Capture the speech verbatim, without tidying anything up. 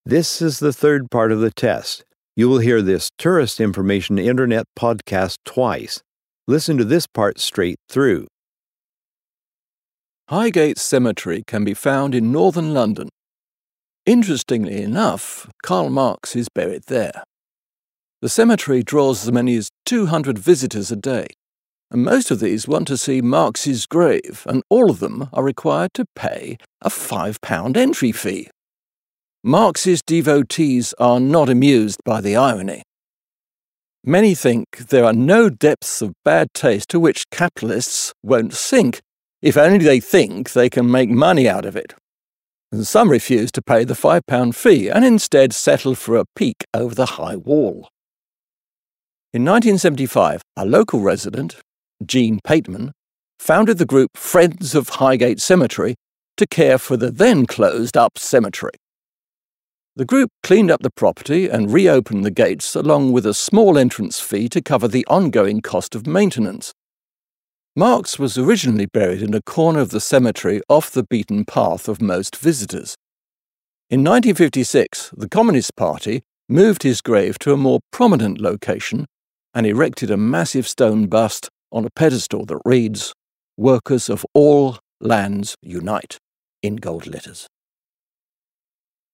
This is the third part of the test. You will hear this Tourist Information Internet podcast twice. Listen to this part straight through. Highgate Cemetery can be found in northern London. Interestingly enough, Karl Marx is buried there. The cemetery draws as many as two hundred visitors a day, and most of these want to see Marx's grave, and all of them are required to pay a five pound entry fee. Marx's devotees are not amused by the irony. Many think there are no depths of bad taste to which capitalists won't sink, if only they think they can make money out of it. And some refuse to pay the five pound fee and instead settle for a peek over the high wall. In nineteen seventy-five, a local resident, Jean Pateman, founded the group Friends of Highgate Cemetery to care for the then closed-up cemetery. The group cleaned up the property and reopened the gates along with a small entrance fee to cover the ongoing cost of maintenance. Marx was originally buried in a corner of the cemetery off the beaten path of most visitors. In nineteen fifty-six, the Communist Party moved his grave to a more prominent location and erected a massive stone bust on a pedestal that reads, "Workers of all lands unite," in gold letters.